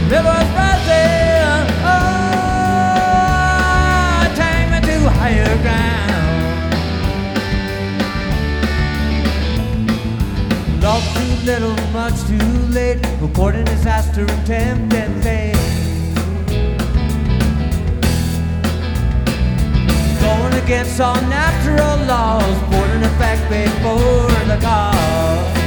Rivers rising, oh, take me to higher ground. Love too little, much too late, reporting disaster and tempting fate. Going against all natural laws, put in effect before the cause.